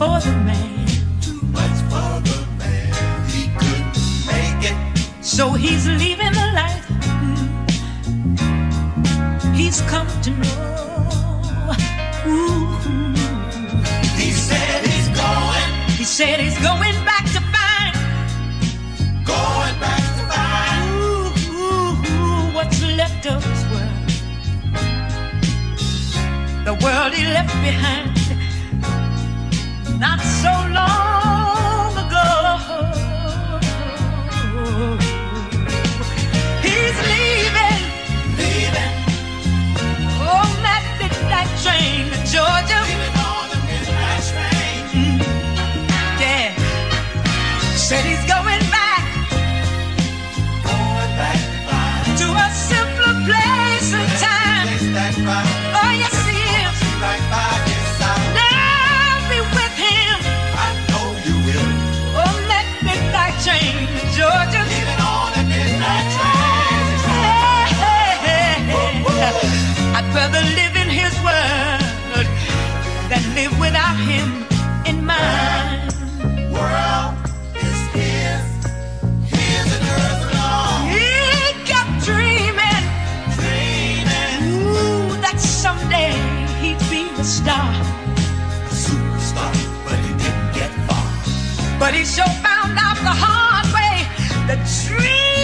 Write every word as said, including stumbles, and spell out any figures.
for the man. Too much for the man. He couldn't make it. So he's leaving the light. He's come to know. Ooh. He said he's going. He said he's going back to find. Going back to find. Ooh, ooh, ooh, what's left of his world. The world he left behind. Not so long ago. He's leaving. Leaving. On that midnight train to Georgia. Leaving on the midnight train. Mm, yeah. Said he's going back. Going back to find. To a simpler place and time. Place that's right. Oh, yes, he is. Right by his side. I'll be with him. I know you will. On that midnight train to Georgia. Leaving on the midnight train. Hey, hey, hey, hey. I'd rather live in his world than live without him in mine. World is his. His and hers alone. He kept dreaming, Dreaming. ooh, that someday he'd be the star. Superstar, but he didn't get far. But he sure found out the hard way. The dream